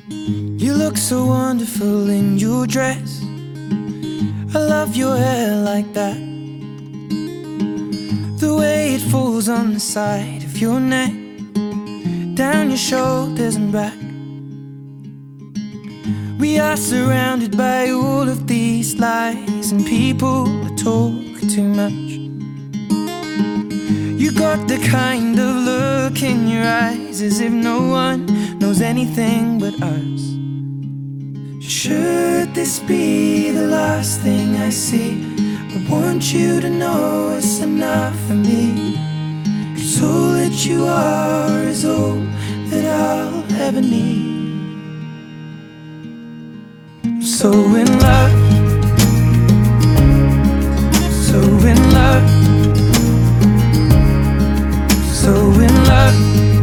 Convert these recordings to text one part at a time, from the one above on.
You look so wonderful in your dress. I love your hair like that, the way it falls on the side of your neck, down your shoulders and back. We are surrounded by all of these lies, and people are talking too much. You got the kind of look in your eyes as if no one knows anything but us. Should this be the last thing I see, I want you to know it's enough for me. 'Cause all that you are is all that I'll ever need. I'm so in love, so in love, so in love,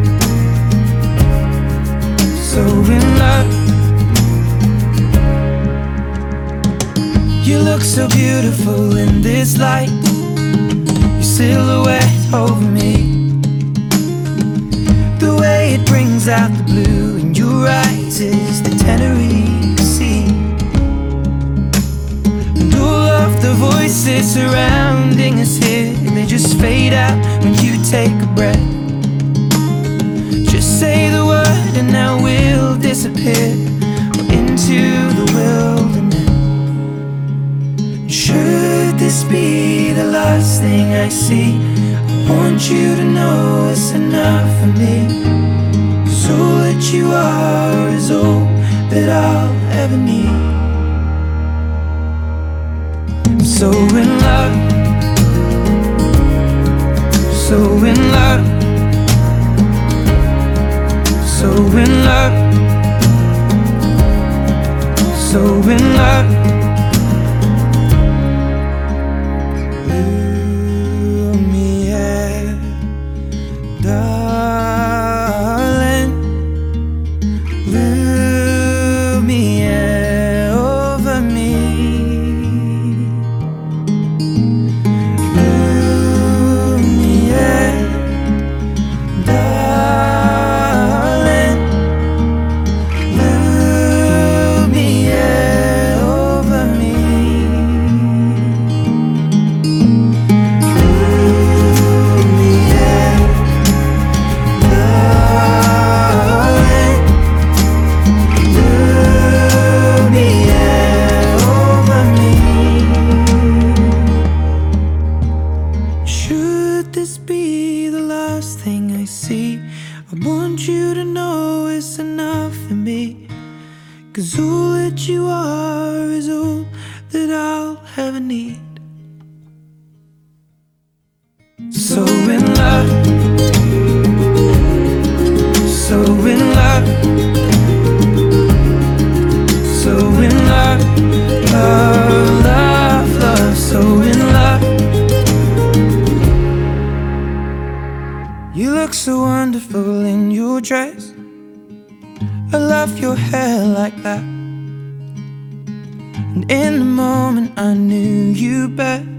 so in love. You look so beautiful in this light, your silhouette over me, the way it brings out the blue in your eyes is the Tenerife Sea. And all of the voices surrounding us here, they just fade out when you take a breath. Just say the word and now we'll disappear into the wilderness. Should this be the last thing I see, I want you to know it's enough for me. 'Cause all that you are is all that I'll ever need. I'm so in love, so in love, so in love, so in love. Darling, Lumiere over me, Lumiere, darling, Lumiere over me, Lumiere. Should this be the last thing I see, I want you to know it's enough for me. 'Cause all that you are is all that I'll ever need. So in love, so in love, so in love, love, love, love, so in love. You look so wonderful in your dress. I love your hair like that. And in the moment I knew you better.